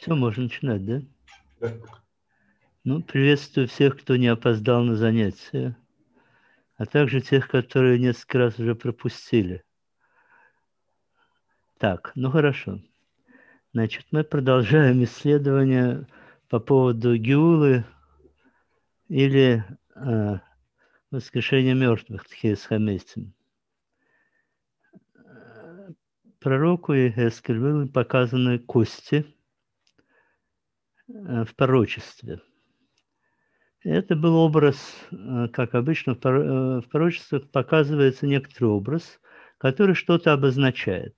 Все, можно начинать, да? Да. Ну, приветствую всех, кто не опоздал на занятия, а также тех, которые несколько раз уже пропустили. Так, ну хорошо. Значит, мы продолжаем исследование по поводу Геулы или воскрешения мертвых, Тхиес Хамейсим. Пророку Иезекиилю были показаны кости в пророчестве. Это был образ, как обычно в пророчествах показывается некоторый образ, который что-то обозначает.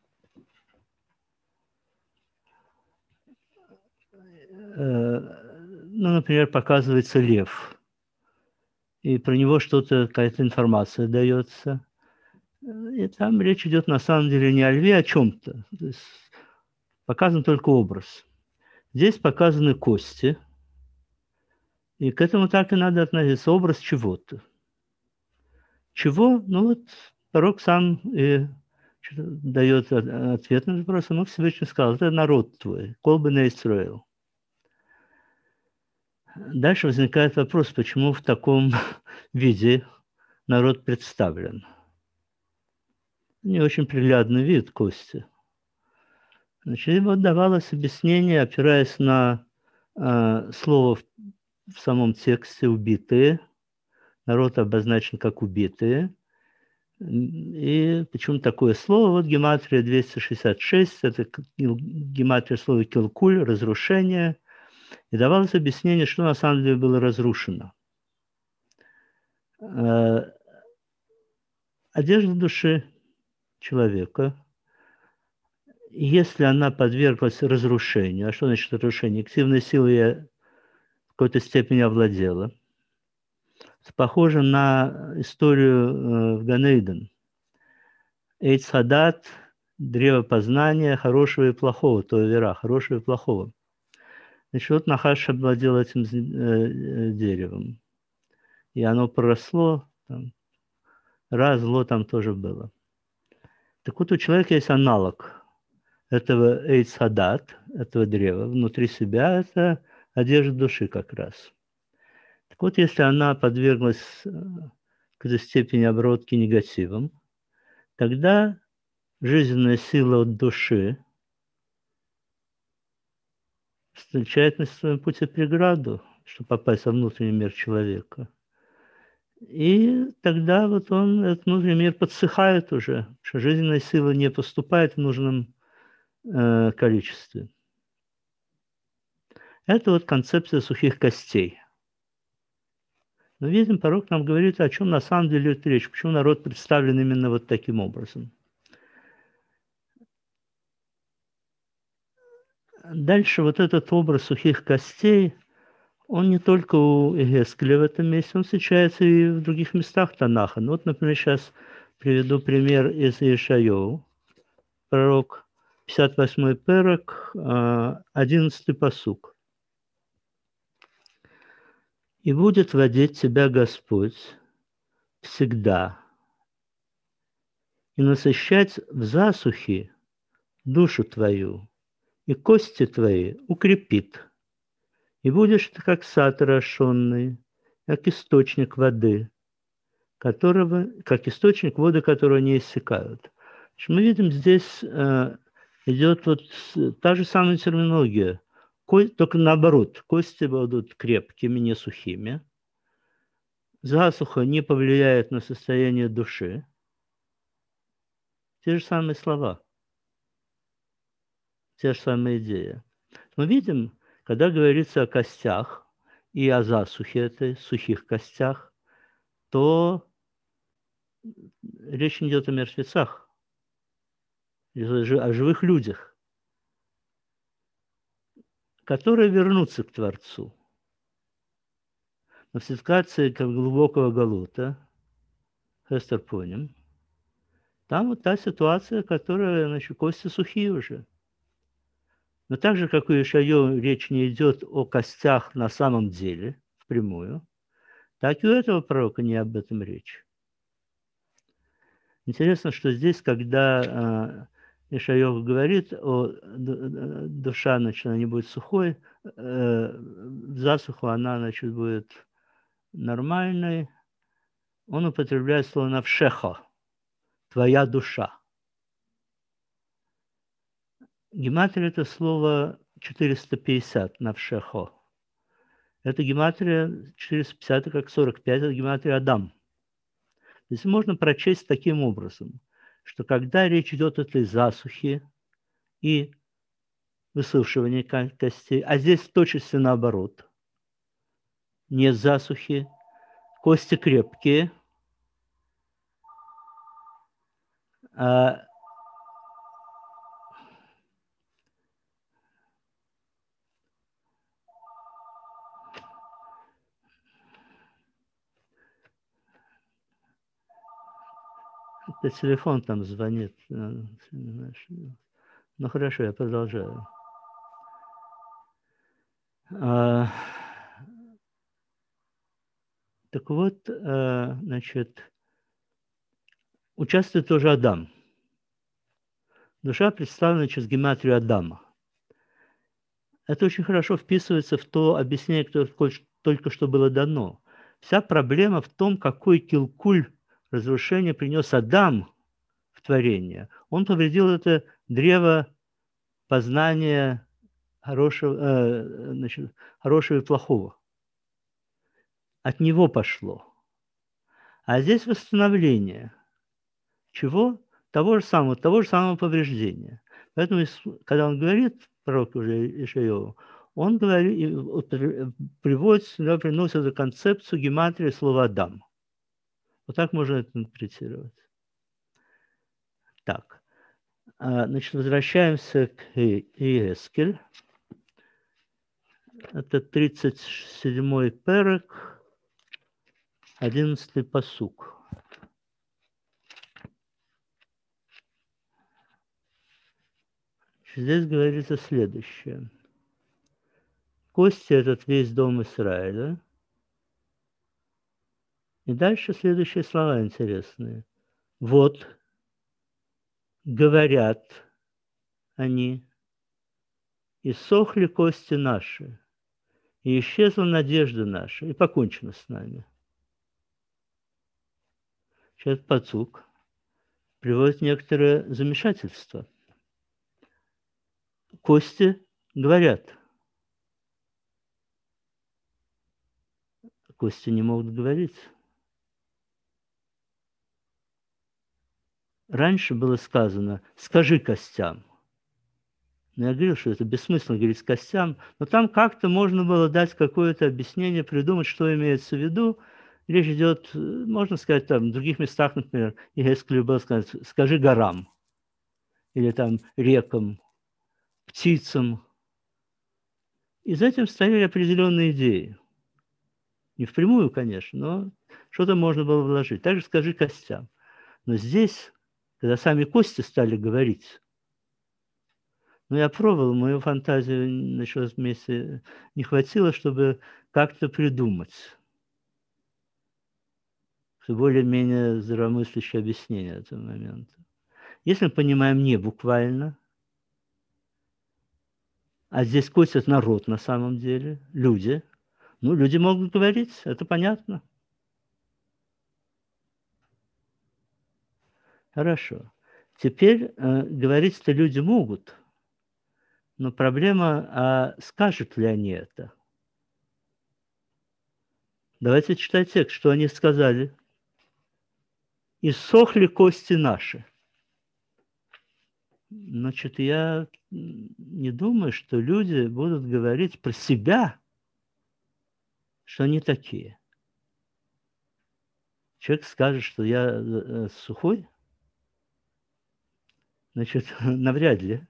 Ну, например, показывается лев, и про него что-то, какая-то информация дается. И там речь идет на самом деле не о льве, а о чем-то. То есть показан только образ. Здесь показаны кости, и к этому так и надо относиться. Образ чего-то. Чего? Ну вот пророк сам и дает ответ на вопрос. Ну, Всевышний сказал, это народ твой, колбы на Исраил. Дальше возникает вопрос, почему в таком виде народ представлен. Не очень приглядный вид кости. Значит, ему давалось объяснение, опираясь на слово в самом тексте «убитые». Народ обозначен как «убитые». И почему такое слово? Вот гематрия 266, это гематрия слова «килкуль», разрушение. И давалось объяснение, что на самом деле было разрушено. Одежда души человека, если она подверглась разрушению, а что значит разрушение? Активной силой я в какой-то степени овладела. Похоже на историю в Ганейден. Эйц Хадат, древо познания хорошего и плохого, то вера, хорошего и плохого. Значит, вот Нахаш овладел этим деревом. И оно проросло, там, зло там тоже было. Так вот, у человека есть аналог этого Эйц Хадат, этого древа. Внутри себя это одежда души как раз. Так вот, если она подверглась какой-то степени обработки негативом, тогда жизненная сила от души встречает на своем пути преграду, чтобы попасть во внутренний мир человека. И тогда вот этот внутренний мир подсыхает уже, потому что жизненная сила не поступает в нужном количестве. Это вот концепция сухих костей. Но видим, пророк нам говорит, о чем на самом деле идет речь, почему народ представлен именно вот таким образом. Дальше вот этот образ сухих костей, он не только у Иезекииля в этом месте, он встречается и в других местах Танаха. Ну, вот, например, сейчас приведу пример из Иешайоу, пророк, 58-й перек, 11-й пасук. «И будет водить тебя Господь всегда, и насыщать в засухе душу твою, и кости твои укрепит. И будешь ты, как сад орошенный, как источник воды, как источник воды, которого не иссякают». Мы видим, здесь идет вот та же самая терминология, только наоборот, кости будут крепкими, не сухими. Засуха не повлияет на состояние души. Те же самые слова, те же самые идеи. Мы видим, когда говорится о костях и о засухе этой, сухих костях, то речь не идет о мертвецах, о живых людях, которые вернутся к Творцу. Но в ситуации как глубокого галута, Хестер поним, там вот та ситуация, которая, значит, кости сухие уже. Но так же, как у Ишайо речь не идет о костях на самом деле, впрямую, так и у этого пророка не об этом речь. Интересно, что здесь, когда Ишайов говорит, душа, значит, она не будет сухой, в засуху она, значит, будет нормальной. Он употребляет слово «навшехо», «твоя душа». Гематрия – это слово 450, «навшехо». Это гематрия 450, как 45, это гематрия Адам. То есть можно прочесть таким образом, что когда речь идет о этой засухе и высушивании костей, а здесь в точности наоборот, нет засухи, кости крепкие, а это телефон там звонит. Ну хорошо, я продолжаю. Так вот, значит, участвует тоже Адам. Душа представлена через гематрию Адама. Это очень хорошо вписывается в то объяснение, которое только что было дано. Вся проблема в том, какой килкуль разрушения принес Адам в творение. Он повредил это древо познания хорошего, значит, хорошего и плохого. От него пошло. А здесь восстановление. Чего? Того же самого повреждения. Поэтому, когда он говорит, пророк уже Ишайову, он говорит, приводит сюда, приносит эту концепцию гематрии слова «Адам». Вот так можно это интерпретировать. Так, значит, возвращаемся к Иескель. Это 37-й перек, 11-й пасук. Здесь говорится следующее. Кости – этот весь дом Израиля. И дальше следующие слова интересные. Вот, говорят они, иссохли кости наши, и исчезла надежда наша, и покончено с нами. Сейчас пацук приводит некоторое замешательство. Кости говорят. Кости не могут говорить. Раньше было сказано «скажи костям». Но я говорил, что это бессмысленно говорить костям, но там как-то можно было дать какое-то объяснение, придумать, что имеется в виду. Речь идет, можно сказать, там, в других местах, например, Иескель был сказать «скажи горам» или там рекам, птицам. И за этим стояли определенные идеи. Не впрямую, конечно, но что-то можно было вложить. Также «скажи костям». Но здесь, когда сами кости стали говорить, ну, я пробовал, мою фантазию на счет вместе не хватило, чтобы как-то придумать более-менее здравомыслящее объяснение этого момента. Если мы понимаем не буквально, а здесь косят народ на самом деле, люди, ну, люди могут говорить, это понятно. Хорошо. Теперь говорить-то люди могут, но проблема, а скажут ли они это? Давайте читать текст, что они сказали. «Иссохли кости наши». Значит, я не думаю, что люди будут говорить про себя, что они такие. Человек скажет, что я сухой, значит, навряд ли.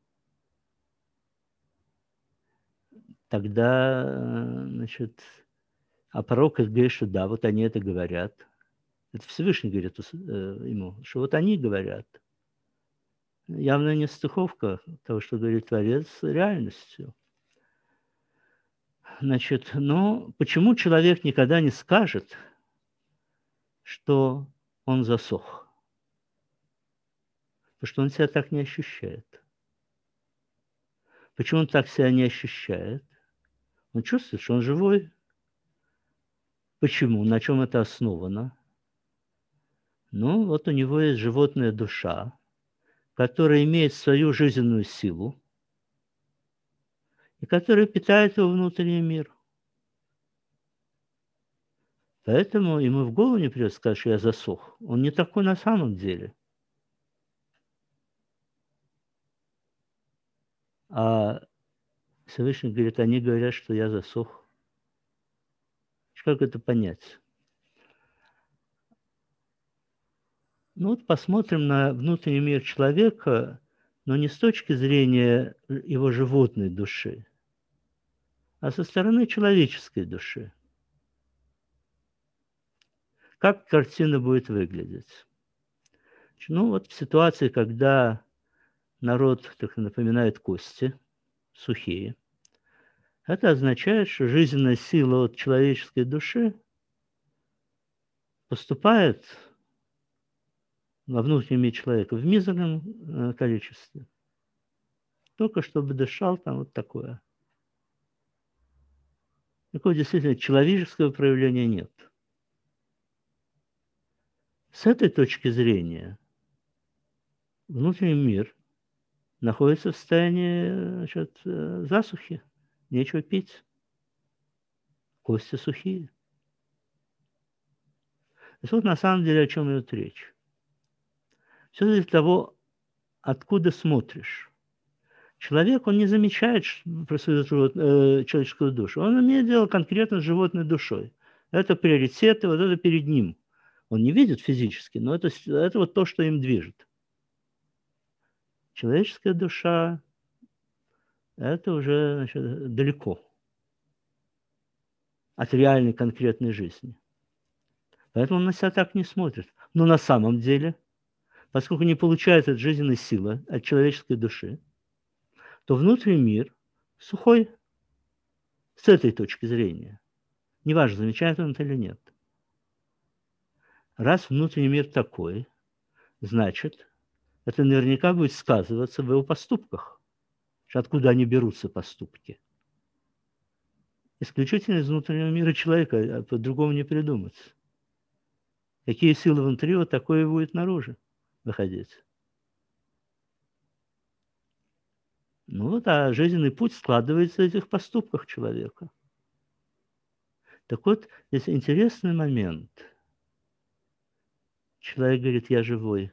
Тогда, значит, а пророк говорит, что да, вот они это говорят. Это Всевышний говорит ему, что вот они говорят. Явно не стыковка того, что говорит Творец, с реальностью. Значит, но почему человек никогда не скажет, что он засох? Потому что он себя так не ощущает. Почему он так себя не ощущает? Он чувствует, что он живой. Почему? На чем это основано? Ну, вот у него есть животная душа, которая имеет свою жизненную силу и которая питает его внутренний мир. Поэтому ему в голову не придет сказать, что я засох. Он не такой на самом деле. А Всевышний говорит, они говорят, что я засох. Как это понять? Ну вот посмотрим на внутренний мир человека, но не с точки зрения его животной души, а со стороны человеческой души. Как картина будет выглядеть? Ну вот в ситуации, когда народ так напоминает кости, сухие, это означает, что жизненная сила от человеческой души поступает во внутренний мир человека в мизерном количестве. Только чтобы дышал там вот такое. Такого действительно человеческого проявления нет. С этой точки зрения внутренний мир находится в состоянии, значит, засухи. Нечего пить. Кости сухие. То есть вот на самом деле о чем идет речь. Все зависит от того, откуда смотришь. Человек, он не замечает про свою человеческую душу. Он имеет дело конкретно с животной душой. Это приоритеты, вот это перед ним. Он не видит физически, но это вот то, что им движет. Человеческая душа – это уже, значит, далеко от реальной конкретной жизни. Поэтому он на себя так не смотрит. Но на самом деле, поскольку не получает от жизненной силы, от человеческой души, то внутренний мир сухой с этой точки зрения. Неважно, замечает он это или нет. Раз внутренний мир такой, значит, это наверняка будет сказываться в его поступках. Откуда они берутся, поступки? Исключительно из внутреннего мира человека, а по-другому не придумать. Какие силы внутри, вот такое и будет наружу выходить. Ну вот, а жизненный путь складывается из этих поступках человека. Так вот, здесь интересный момент. Человек говорит, я живой.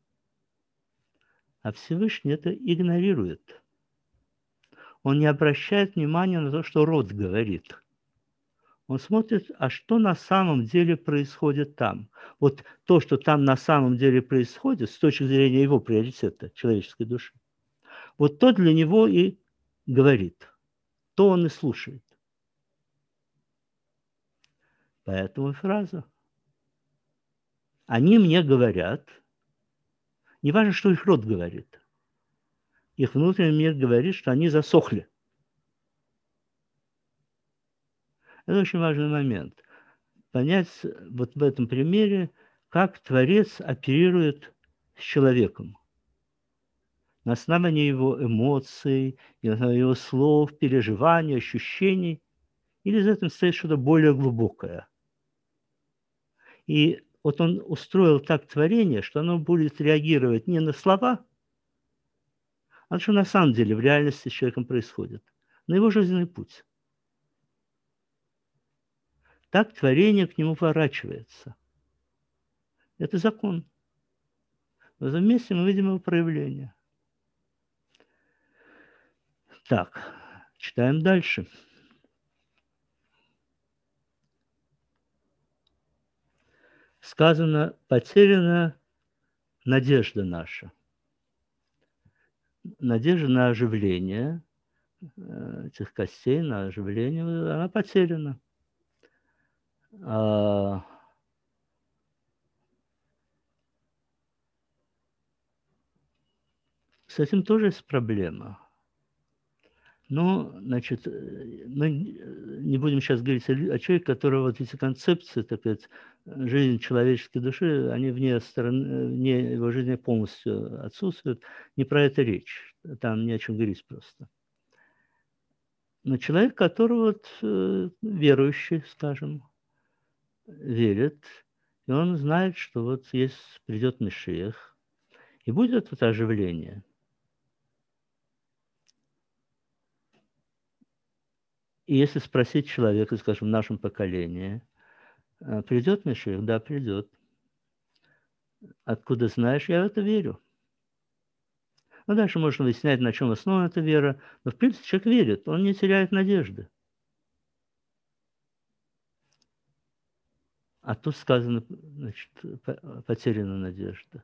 А Всевышний это игнорирует. Он не обращает внимания на то, что род говорит. Он смотрит, а что на самом деле происходит там. Вот то, что там на самом деле происходит, с точки зрения его приоритета, человеческой души, вот то для него и говорит, то он и слушает. Поэтому фраза. Они мне говорят, не важно, что их род говорит, их внутренний мир говорит, что они засохли. Это очень важный момент. Понять вот в этом примере, как Творец оперирует с человеком. На основании его эмоций, на основании его слов, переживаний, ощущений. Или за этим стоит что-то более глубокое. И вот он устроил так творение, что оно будет реагировать не на слова, а на что на самом деле в реальности с человеком происходит. На его жизненный путь. Так творение к нему поворачивается. Это закон. В этом месте мы видим его проявление. Так, читаем дальше. Сказано, потеряна надежда наша. Надежда на оживление этих костей, на оживление, она потеряна. С этим тоже есть проблема. Ну, значит, мы не будем сейчас говорить о человеке, которого вот эти концепции, так сказать, жизнь человеческой души, они вне его жизни полностью отсутствуют. Не про это речь. Там не о чем говорить просто. Но человек, который вот верующий, скажем, верит, и он знает, что вот есть, придет Машиах, и будет это оживление. И если спросить человека, скажем, в нашем поколении, придет Машиах? Да, придет. Откуда знаешь? Я в это верю. Ну, дальше можно выяснять, на чем основана эта вера. Но, в принципе, человек верит, он не теряет надежды. А тут сказано, значит, потеряна надежда.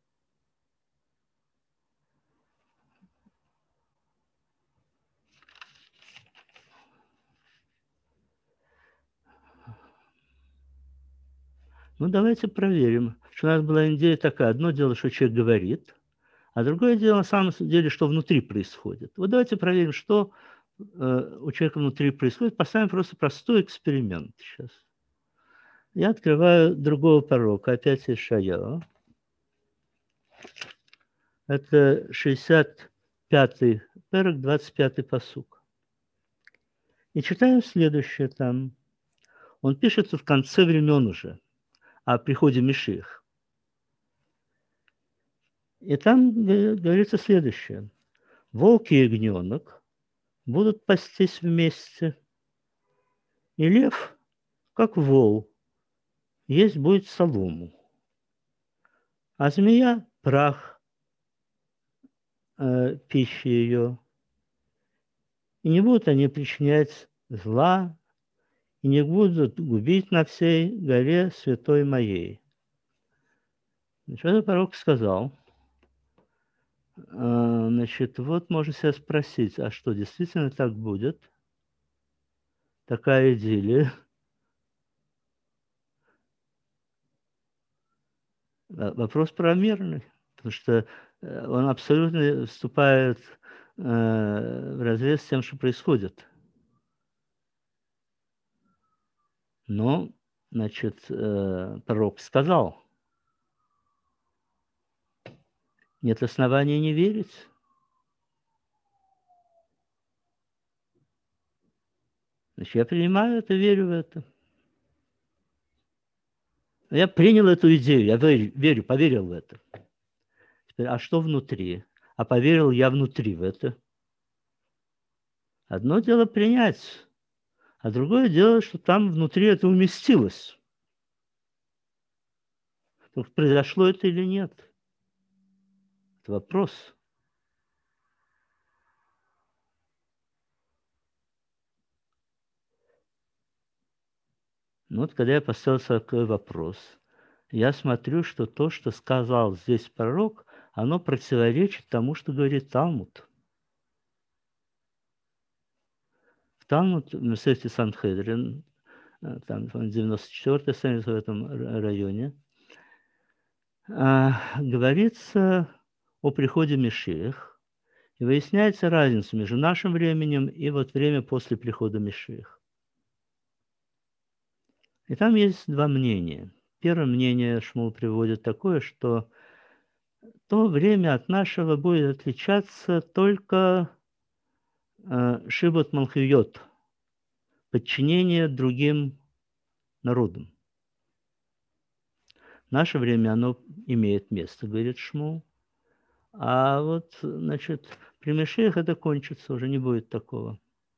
Ну, давайте проверим. Что у нас была идея такая. Одно дело, что человек говорит, а другое дело, на самом деле, что внутри происходит. Вот давайте проверим, что у человека внутри происходит. Поставим просто простой эксперимент сейчас. Я открываю другого пророка, опять Ишайяу. Это 65-й перек, 25-й пасук. И читаем следующее там. Он пишется в конце времен уже, о приходе Мишиах. И там говорится следующее. Волк и ягненок будут пастись вместе, и лев, как вол, есть будет солому, а змея – прах пищи ее. И не будут они причинять зла, и не будут губить на всей горе святой моей. Значит, этот пророк сказал, значит, вот можно себя спросить, а что, действительно так будет? Такая идиллия? Вопрос правомерный, потому что он абсолютно вступает вразрез с тем, что происходит. Но, значит, пророк сказал, нет оснований не верить. Значит, я принимаю это, верю в это. Я принял эту идею, я верю, поверил в это. Теперь, а что внутри? А поверил я внутри в это. Одно дело принять, а другое дело, что там внутри это уместилось. Только произошло это или нет? Это вопрос. Ну вот когда я поставил такой вопрос, я смотрю, что то, что сказал здесь пророк, оно противоречит тому, что говорит Талмуд. В Талмуд, в Месехте Санхедрин, там 94-й страница в этом районе, говорится о приходе Мешиах, и выясняется разница между нашим временем и вот время после прихода Мешиах. И там есть два мнения. Первое мнение Шмул приводит такое, что то время от нашего будет отличаться только шибут малхиот, подчинение другим народам. В наше время оно имеет место, говорит Шмул. А вот, значит, при Мешиах это кончится, уже не будет такого.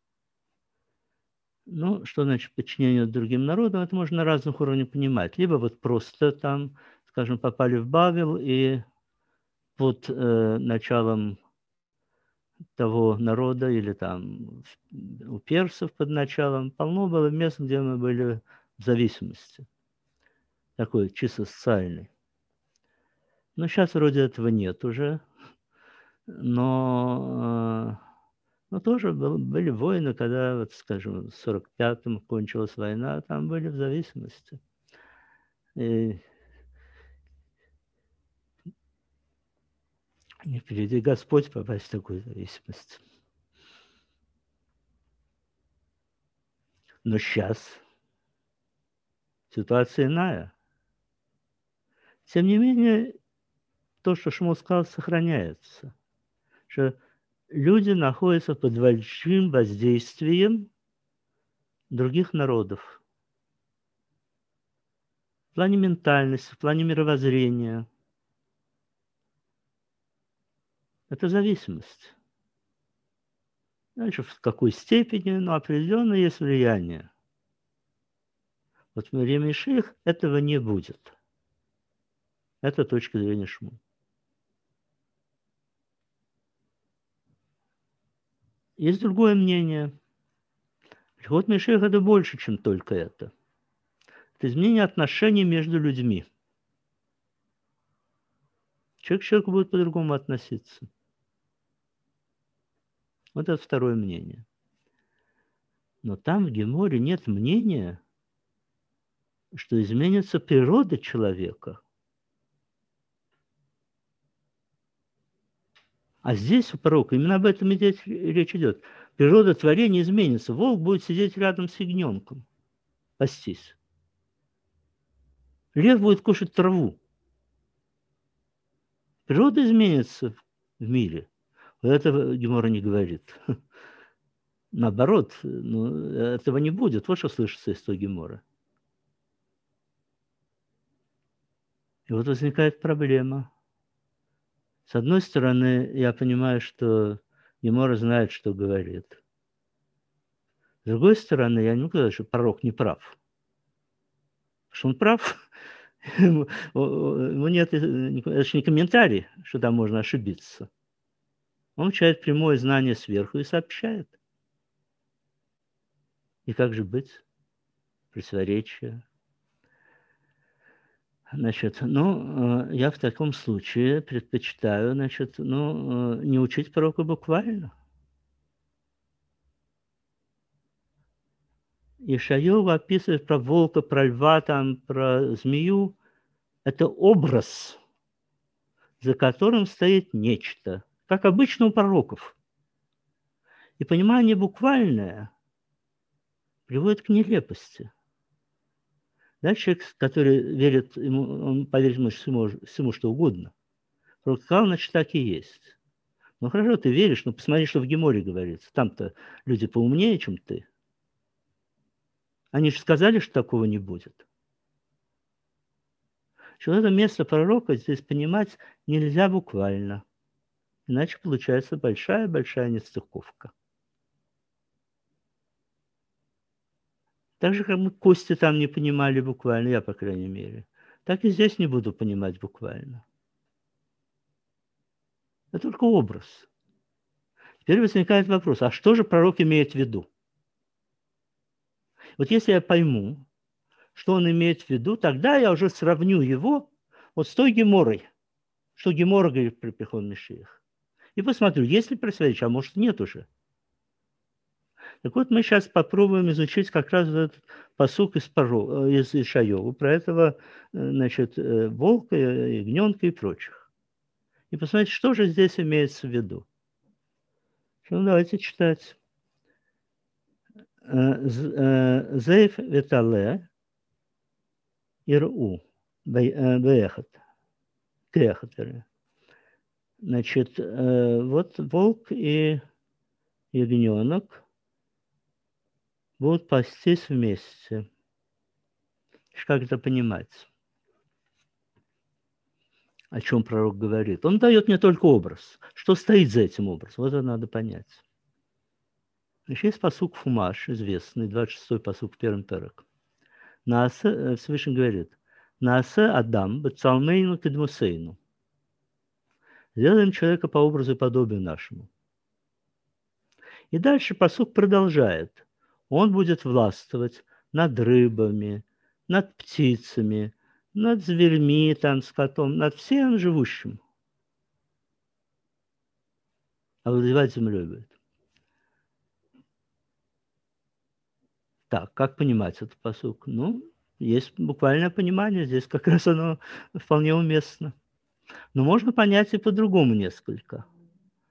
Ну, что значит подчинение другим народам? Это можно на разных уровнях понимать. Либо вот просто там, скажем, попали в Бавел и под началом того народа или там у персов под началом полно было мест, где мы были в зависимости. Такой чисто социальный. Но сейчас вроде этого нет уже. Но тоже были войны, когда, вот, скажем, в 45-м кончилась война, там были в зависимости. И не впереди Господь попасть в такую зависимость. Но сейчас ситуация иная. Тем не менее, то, что Шмул сказал, сохраняется. Что люди находятся под большим воздействием других народов. В плане ментальности, в плане мировоззрения. Это зависимость. Дальше в какой степени, но определенно есть влияние. Вот в время Машиах этого не будет. Это точка зрения Шмула. Есть другое мнение. Приход Машиаха – это больше, чем только это. Это изменение отношений между людьми. Человек к человеку будет по-другому относиться. Вот это второе мнение. Но там в Геморе нет мнения, что изменится природа человека. А здесь у пророка именно об этом речь идет. Природа творения изменится. Волк будет сидеть рядом с ягненком, пастись. Лев будет кушать траву. Природа изменится в мире. Вот этого Гемора не говорит. Наоборот, этого не будет. Вот что слышится из того Гемора. И вот возникает проблема. С одной стороны, я понимаю, что Гемора знает, что говорит. С другой стороны, я не могу сказать, что пророк не прав. Что он прав, ему нет, это же не комментарий, что там можно ошибиться. Он получает прямое знание сверху и сообщает. И как же быть? Противоречие. Значит, я в таком случае предпочитаю, не учить пророка буквально. Ишайова описывает про волка, про льва, там, про змею. Это образ, за которым стоит нечто, как обычно у пророков. И понимание буквальное приводит к нелепости. Да, человек, который верит, он поверит всему, что угодно. Пророк сказал, значит, так и есть. Ну хорошо, ты веришь, но посмотри, что в Геморе говорится. Там-то люди поумнее, чем ты. Они же сказали, что такого не будет. Что это место пророка здесь понимать нельзя буквально. Иначе получается большая-большая нестыковка. Так же, как мы кости там не понимали буквально, я, по крайней мере, так и здесь не буду понимать буквально. Это только образ. Теперь возникает вопрос, а что же пророк имеет в виду? Вот если я пойму, что он имеет в виду, тогда я уже сравню его вот с той Геморой, что Гемора говорит при приходе Машиаха. И посмотрю, есть ли противоречие, а может нет уже. Так вот, мы сейчас попробуем изучить как раз этот пасук из Ишайова, про этого, волка, ягненка и прочих. И посмотреть, что же здесь имеется в виду. Ну, давайте читать. Зейф ветале иру беехат. Кехат, вернее. Значит, вот волк и ягненок будут пастись вместе. Как это понимать? О чем пророк говорит? Он дает мне только образ. Что стоит за этим образом? Вот это надо понять. Еще есть пасук Фумаш, известный, 26-й пасук в первом перек. Всевышний говорит, Наасе Адам бецалмейну кедмусейну. Сделаем человека по образу и подобию нашему. И дальше пасук продолжает. Он будет властвовать над рыбами, над птицами, над зверьми, там, скотом, над всем живущим. Овладевать землей будет. Так, как понимать этот пасук? Ну, есть буквальное понимание, здесь как раз оно вполне уместно. Но можно понять и по-другому несколько.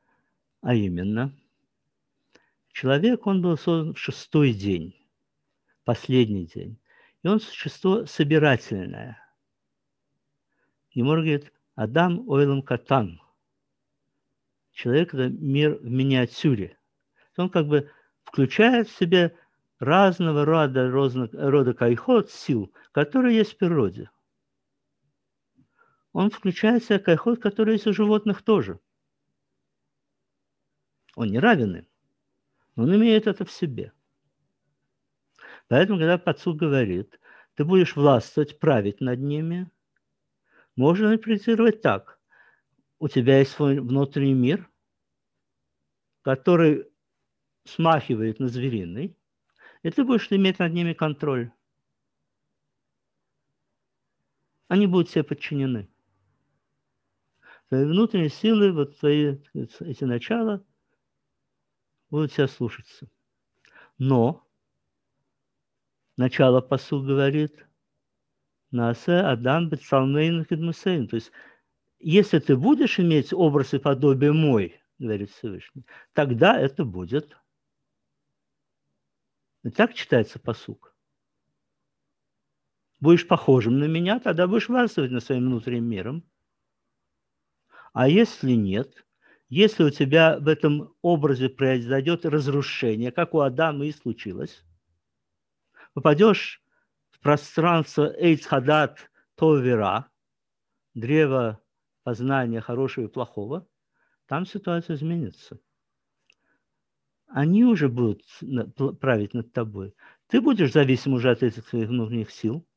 А именно, человек, он был создан в 6-й день. последний день. И он существо собирательное. Гемора говорит, Адам ойлам катан. Человек – это мир в миниатюре. Он как бы включает в себе разного рода кайхот, сил, которые есть в природе. Он включает в себя кайхот, который есть у животных тоже. Он не равен им, но он имеет это в себе. Поэтому, когда Пацук говорит, ты будешь властвовать, править над ними, можно интерпретировать так. У тебя есть свой внутренний мир, который смахивает на звериный, и ты будешь иметь над ними контроль. Они будут тебе подчинены. Твои внутренние силы, вот твои эти начала будут тебя слушаться. Но начало посуд говорит, Наасе Адам Бетсалмейн Кедмусейн. То есть, если ты будешь иметь образ и подобие мой, говорит Всевышний, тогда это будет. И так читается пасук. Будешь похожим на меня, тогда будешь властвовать над своим внутренним миром. А если нет, если у тебя в этом образе произойдет разрушение, как у Адама и случилось, попадешь в пространство Эйцхадат Товера, древо познания хорошего и плохого, там ситуация изменится. Они уже будут править над тобой. Ты будешь зависим уже от этих своих внутренних сил.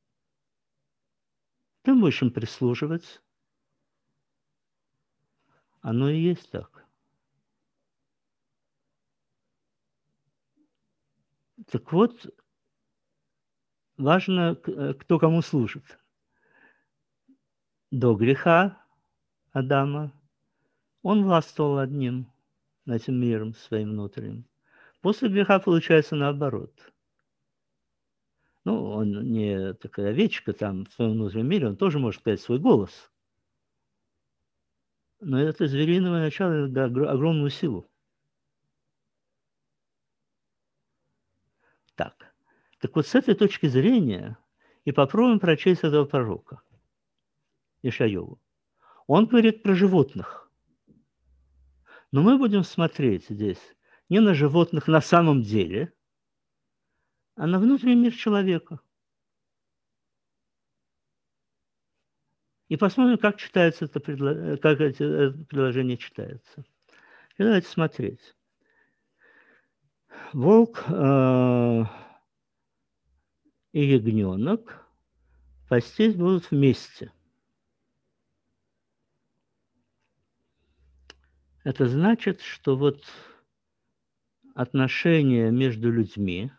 Ты будешь им прислуживать. Оно и есть так. Так вот, важно, кто кому служит. До греха Адама он властвовал над ним, над этим миром своим внутренним. После греха получается наоборот. Ну, он не такая овечка там в своем внутреннем мире, он тоже может сказать свой голос. Но это звериное начало дает огромную силу. Так. Так вот, с этой точки зрения и попробуем прочесть этого пророка, Ишайову. Он говорит про животных. Но мы будем смотреть здесь не на животных на самом деле, а на внутренний мир человека. И посмотрим, как читается это как это предложение читается. И давайте смотреть. Волк и ягненок пастись будут вместе. Это значит, что вот отношения между людьми,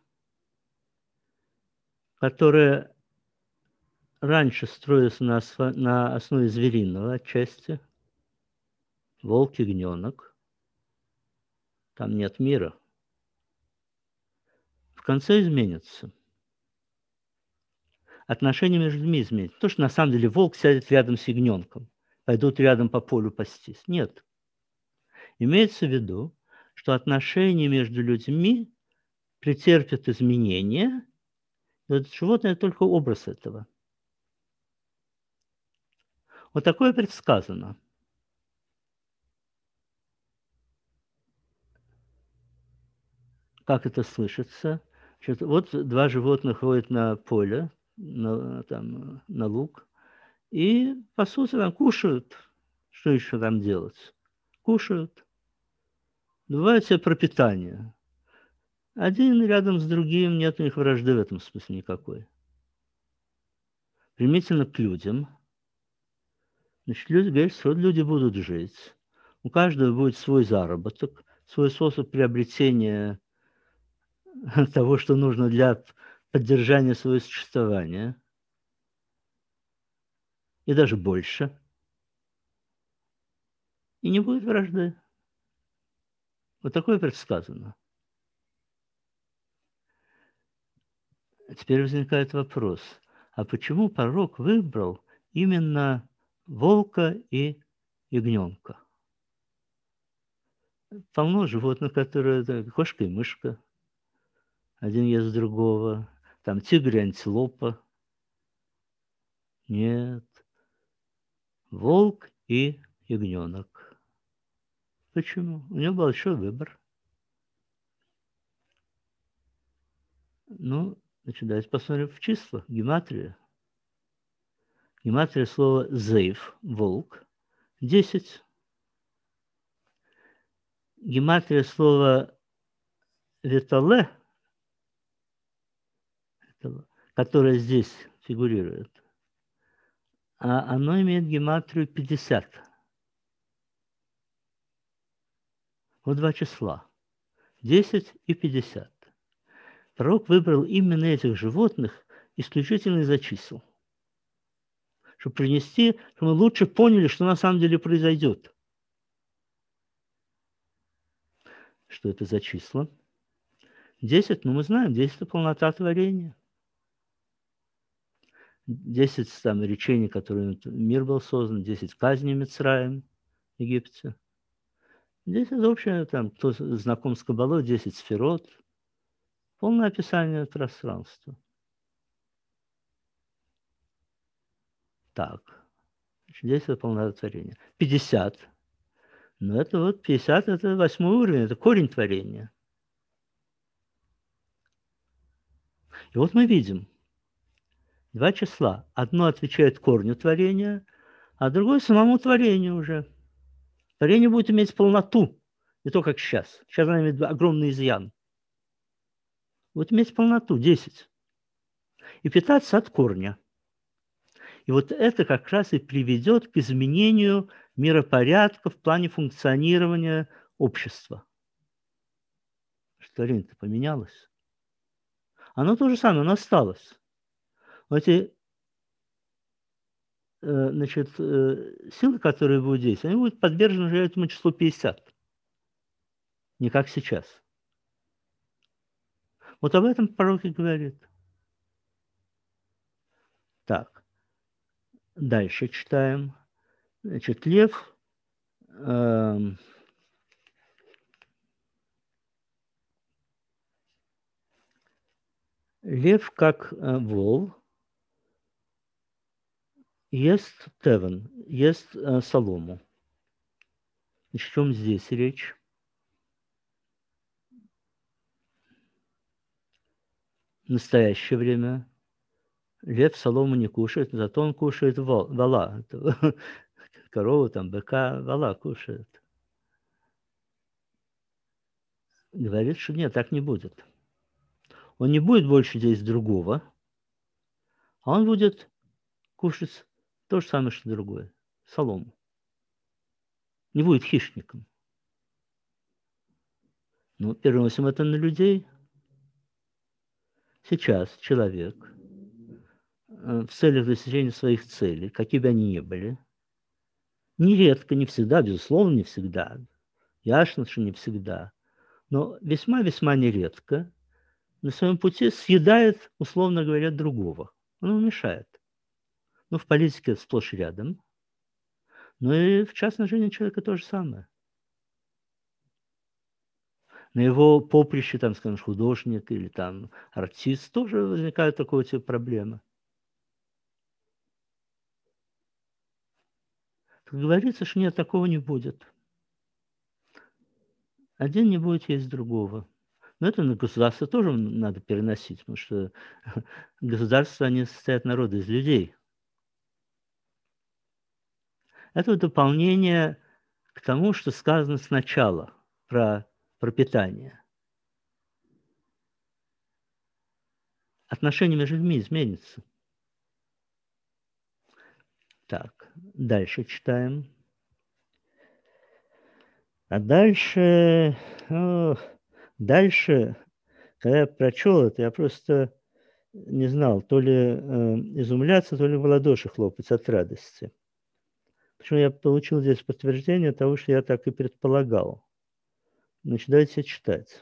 которые раньше строились на основе звериного отчасти, волк, ягненок, там нет мира, в конце изменится. Отношения между людьми изменятся. То, что на самом деле волк сядет рядом с ягненком, пойдут рядом по полю пастись. Нет. Имеется в виду, что отношения между людьми претерпят изменения, и вот животное – только образ этого. Вот такое предсказано. Как это слышится? Вот два животных ходят на поле, на луг, и пасутся там, кушают. Что еще там делать? Кушают. Добывают себе пропитание. Один рядом с другим, нет у них вражды в этом смысле никакой. Примительно к людям. Значит, люди говорят, что люди будут жить. У каждого будет свой заработок, свой способ приобретения того, что нужно для поддержания своего существования. И даже больше. И не будет вражды. Вот такое предсказано. Теперь возникает вопрос, а почему пророк выбрал именно волка и ягненка? Полно животных, которые кошка и мышка. Один ест другого. Там тигр и антилопа. Нет. Волк и ягненок. Почему? У него большой выбор. Ну, значит, давайте посмотрим в числа, гематрию. Гематрия слова «зейв» – волк – 10. Гематрия слова «ветале», которое здесь фигурирует, оно имеет гематрию 50. Вот два числа – 10 и 50. Пророк выбрал именно этих животных исключительно из-за чисел, чтобы принести, чтобы мы лучше поняли, что на самом деле произойдет. Что это за числа? 10, ну мы знаем, 10 – это полнота творения. 10 там речений, которыми мир был создан, 10 казней Мицраем в Египте. 10 это общее, там, кто знаком с Кабалой, 10 сферот. Полное описание пространства. Так, 10 это полнота творения. 50. Ну это вот 50 это 8-й уровень, это корень творения. И вот мы видим два числа. Одно отвечает корню творения, а другое самому творению уже. Творение будет иметь полноту, не то, как сейчас. Сейчас она имеет огромный изъян. Будет иметь полноту, 10. И питаться от корня. И вот это как раз и приведет к изменению миропорядка в плане функционирования общества. Что творение-то поменялось. Оно то же самое, оно осталось. Вот эти значит, силы, которые будут действовать, они будут подвержены уже этому числу 50. Не как сейчас. Вот об этом пророк и говорит. Так, дальше читаем. Значит, лев, лев как вол, ест тевен, ест солому. О чем здесь речь? В настоящее время лев солому не кушает, зато он кушает вола. Корову, там, быка, вола кушает. Говорит, что нет, так не будет. Он не будет больше здесь другого, а он будет кушать то же самое, что другое. Солому. Не будет хищником. Ну, переносим это на людей. Сейчас человек в целях достижения своих целей, какие бы они ни были, нередко, не всегда, безусловно, не всегда, ясно, что не всегда, но весьма-весьма нередко на своем пути съедает, условно говоря, другого. Он ему мешает. Ну, в политике сплошь и рядом. Но и в частной жизни человека то же самое. На его поприще, там, скажем, художник или там артист, тоже возникают такого типа проблемы. Как говорится, что нет, такого не будет. Один не будет есть другого. Но это на государство тоже надо переносить, потому что государства, они состоят народа из людей. Это дополнение к тому, что сказано сначала про пропитание. Отношения между людьми изменятся. Так, дальше читаем. А дальше, дальше, когда я прочел это, я просто не знал, то ли изумляться, то ли в ладоши хлопать от радости. Почему я получил здесь подтверждение того, что я так и предполагал. Значит, давайте читать.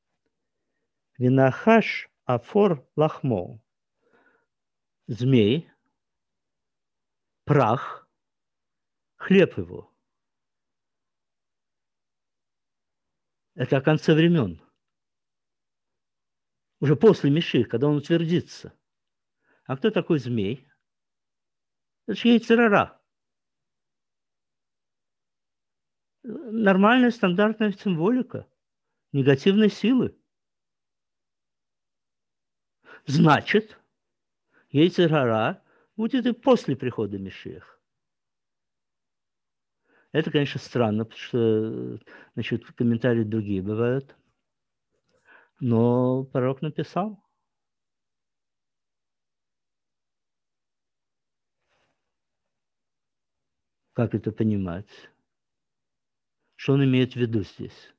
Винахаш афор лахмо. Змей, прах, хлеб его. Это о конце времен. Уже после Миших, когда он утвердится. А кто такой змей? Это же Йецер ара. Нормальная стандартная символика негативной силы. Значит, Йецер ара будет и после прихода Мишиха. Это, конечно, странно, потому что, значит, комментарии другие бывают. Но пророк написал. Как это понимать? Что он имеет в виду здесь?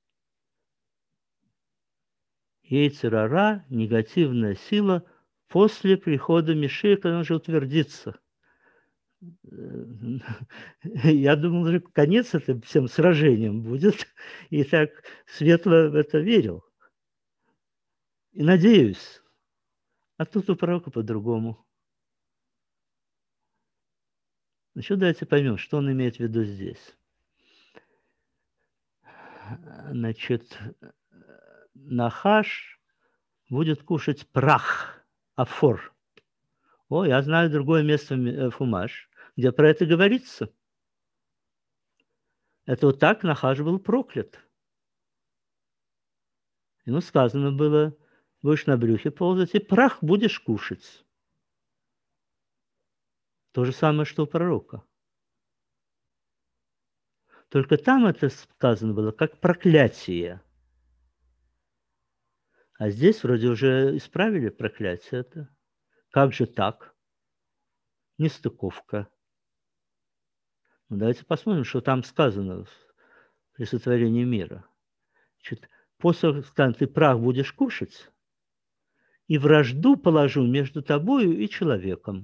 Йецер ара, негативная сила после прихода Мишиха, когда он уже утвердится. Я думал, уже конец этим всем сражениям будет. И так светло в это верил. И надеюсь. А тут у пророка по-другому. Значит, давайте поймем, что он имеет в виду здесь. Значит, Нахаш будет кушать прах, афор. О, я знаю другое место Фумаш, где про это говорится. Это вот так Нахаш был проклят. Ему сказано было, будешь на брюхе ползать, и прах будешь кушать. То же самое, что у пророка. Только там это сказано было как проклятие. А здесь вроде уже исправили проклятие это. Как же так? Нестыковка. Ну, давайте посмотрим, что там сказано при сотворении мира. Значит, после того, как сказано, ты прах будешь кушать, и вражду положу между тобою и человеком.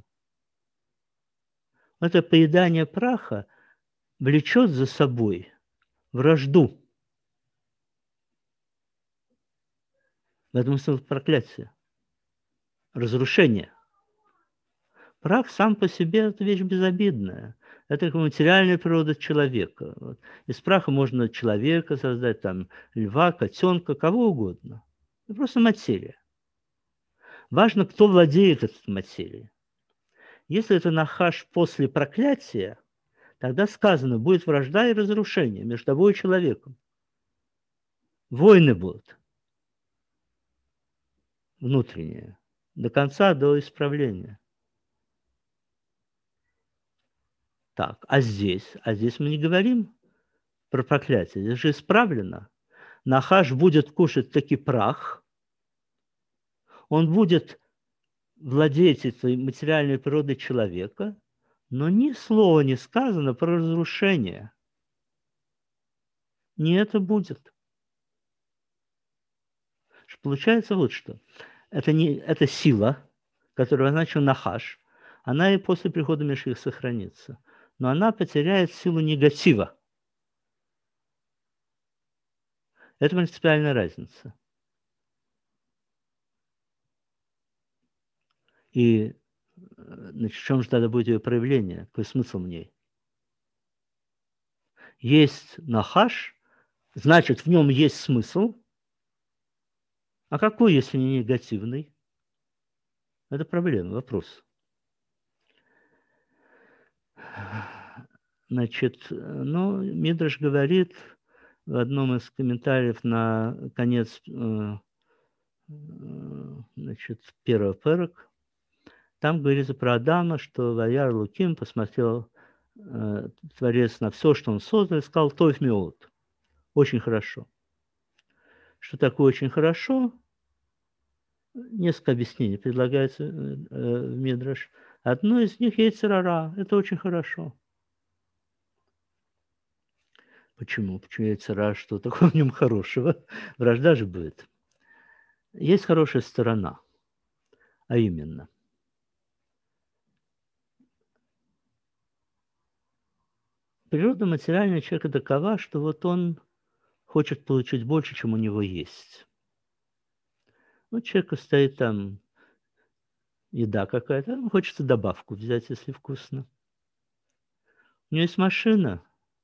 Это поедание праха влечет за собой вражду. В этом смысл проклятия. Разрушение. Прах сам по себе – это вещь безобидная. Это как материальная природа человека. Вот. Из праха можно человека создать, там, льва, котенка, кого угодно. Это просто материя. Важно, кто владеет этой материей. Если это нахаш после проклятия, тогда сказано, будет вражда и разрушение между тобой и человеком. Войны будут внутренние, до конца, до исправления. Так, а здесь? А здесь мы не говорим про проклятие. Здесь же исправлено. Нахаш будет кушать таки прах, он будет владеть этой материальной природой человека, но ни слова не сказано про разрушение. Не это будет. Получается вот что. Это сила, которую означил Нахаш, она и после прихода Мешиха сохранится. Но она потеряет силу негатива. Это принципиальная разница. И значит, в чем же тогда будет ее проявление? Какой смысл в ней? Есть Нахаш, значит, в нем есть смысл. А какой, если не негативный? Это проблема, вопрос. Значит, ну, Мидраш говорит в одном из комментариев на конец значит, первого перек, там говорится про Адама, что Ваяр Луким посмотрел Творец на все, что он создал, и сказал «Тойф миот». Очень хорошо. Что такое очень хорошо? Несколько объяснений предлагается в Мидраш. Одно из них Йецер ара. Это очень хорошо. Почему? Почему Йецер ара? Что такого в нем хорошего? Вражда же будет. Есть хорошая сторона. А именно. Природа материального человека такова, что вот он хочет получить больше, чем у него есть. Ну, человеку стоит там еда какая-то, ему хочется добавку взять, если вкусно. У него есть машина,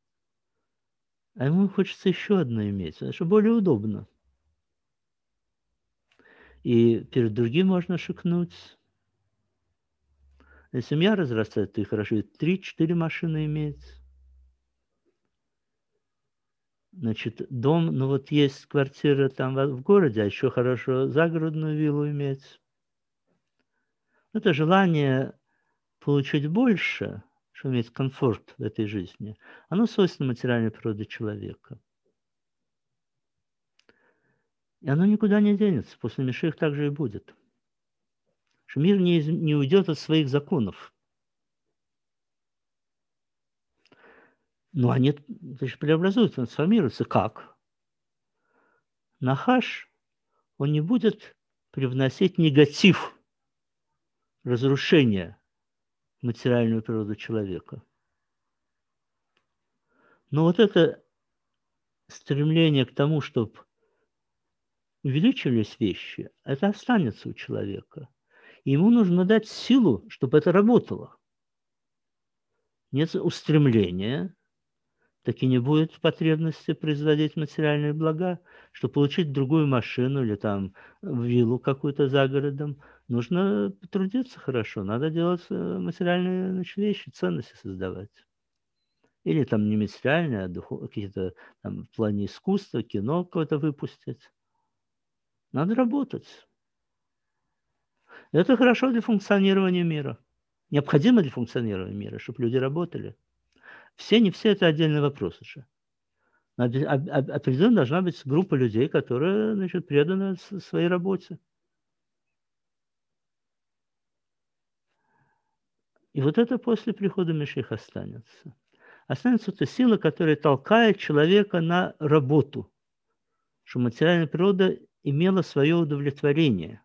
а ему хочется еще одну иметь, потому что более удобно. И перед другим можно шикнуть. Если семья разрастает, то и хорошо, и 3-4 машины иметь. Значит, дом, ну вот есть квартира там в городе, а еще хорошо загородную виллу иметь. Это желание получить больше, чтобы иметь комфорт в этой жизни, оно свойственно материальной природе человека. И оно никуда не денется, после Мишеха так же и будет. Что мир не уйдет от своих законов. Но они, значит, преобразуются, трансформируются. Как? Нахаш, он не будет привносить негатив, разрушение в материальную природу человека. Но вот это стремление к тому, чтобы увеличивались вещи, это останется у человека. И ему нужно дать силу, чтобы это работало. Нет устремления, так и не будет потребности производить материальные блага, чтобы получить другую машину или там виллу какую-то за городом. Нужно потрудиться хорошо, надо делать материальные, значит, вещи, ценности создавать. Или там не материальные, а какие-то там в плане искусства, кино какое-то выпустить. Надо работать. Это хорошо для функционирования мира. Необходимо для функционирования мира, чтобы люди работали. Все, не все – это отдельный вопрос уже. Определенно должна быть группа людей, которые, значит, преданы своей работе. И вот это после прихода Мешиха останется. Останется эта сила, которая толкает человека на работу, чтобы материальная природа имела свое удовлетворение.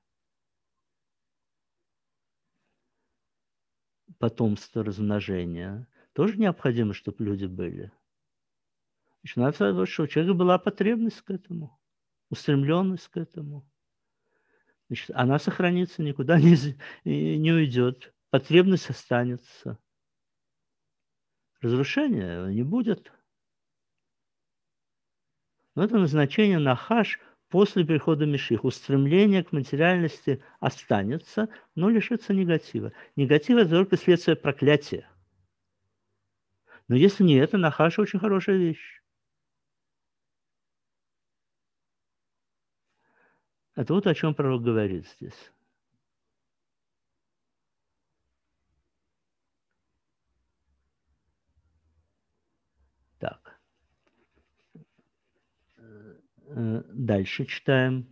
Потомство, размножение. Тоже необходимо, чтобы люди были. Значит, надо, чтобы у человека была потребность к этому, устремленность к этому. Значит, она сохранится, никуда не уйдет. Потребность останется. Разрушения не будет. Но это назначение Нахаш после прихода Мешиха. Устремление к материальности останется, но лишится негатива. Негатив – это только следствие проклятия. Но если не это, Нахаш – очень хорошая вещь. Это вот о чем пророк говорит здесь. Так. Дальше читаем.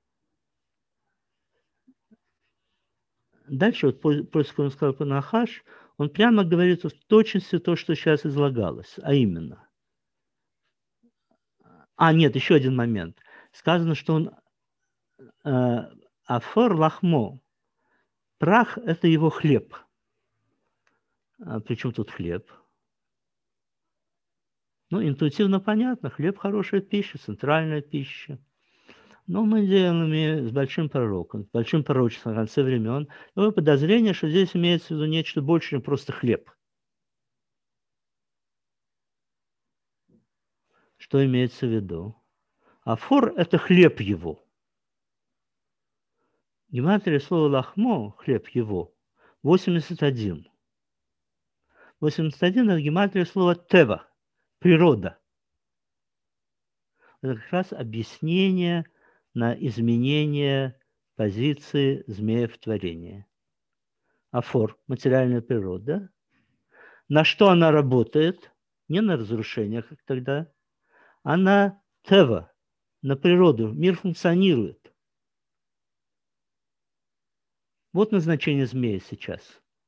Дальше, вот после того, он сказал про Нахаш, он прямо говорит в точности то, что сейчас излагалось, а именно. Нет, еще один момент. Сказано, что он афор лахмо. Прах – это его хлеб. Причем тут хлеб? Ну, интуитивно понятно. Хлеб – хорошая пища, центральная пища. Но мы делаем с большим пророком, с большим пророчеством в конце времен. Такое подозрение, что здесь имеется в виду нечто больше, чем просто хлеб. Что имеется в виду? Афор – это хлеб его. Гематрия слова лахмо, хлеб его, 81. 81 – это гематрия слова тева, природа. Это как раз объяснение на изменение позиции змея в творении. Афор – материальная природа. На что она работает? Не на разрушение, как тогда, а на тева, на природу. Мир функционирует. Вот назначение змея сейчас.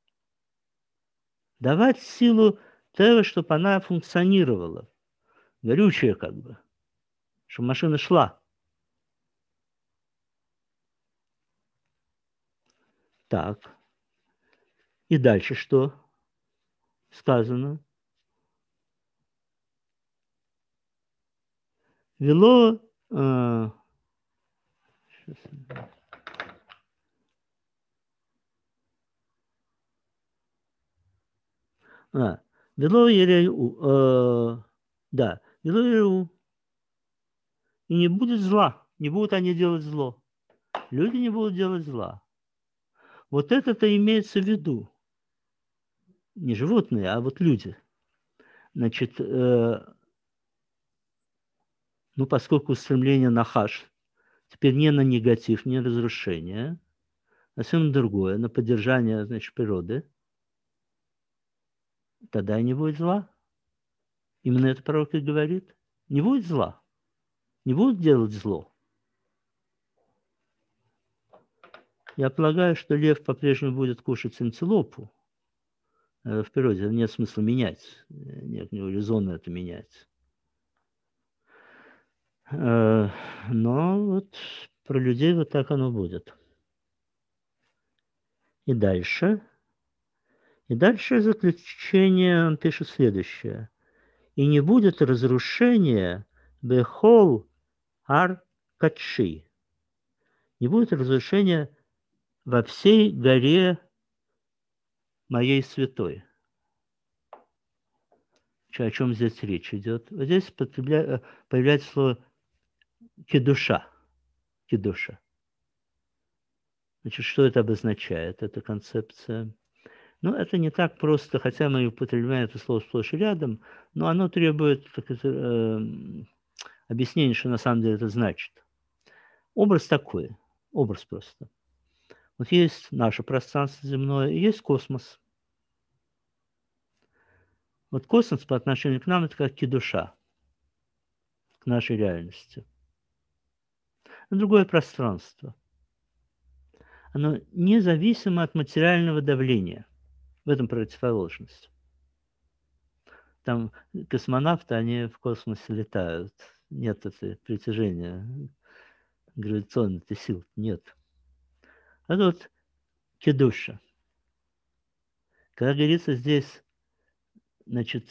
Давать силу тева, чтобы она функционировала. Горючая как бы. Чтобы машина шла. Так. И дальше что сказано? Вело... вело ереу. Да. Вело ереу. И не будет зла. Не будут они делать зло. Люди не будут делать зла. Вот это-то имеется в виду. Не животные, а вот люди. Значит, поскольку стремление на хаш теперь не на негатив, не разрушение, а совсем другое, на поддержание, значит, природы, тогда и не будет зла. Именно это пророк и говорит. Не будет зла. Не будут делать зло. Я полагаю, что лев по-прежнему будет кушать антилопу в природе. Нет смысла менять. Нет у него резона это менять. Но вот про людей вот так оно будет. И дальше заключение он пишет следующее. И не будет разрушения бехол ар качи. Не будет разрушения во всей горе моей святой. О чем здесь речь идет? Вот здесь появляется слово кедуша. Кедуша. Значит, что это обозначает, эта концепция? Это не так просто, хотя мы употребляем это слово сплошь и рядом, но оно требует объяснения, что на самом деле это значит. Образ такой, образ просто. Вот есть наше пространство земное, и есть космос. Вот космос по отношению к нам – это как кедуша, к нашей реальности. Другое пространство. Оно независимо от материального давления. В этом противоположность. Там космонавты, они в космосе летают. Нет этого притяжения, гравитационных сил. Нет. Это вот кедуша. Когда говорится здесь, значит,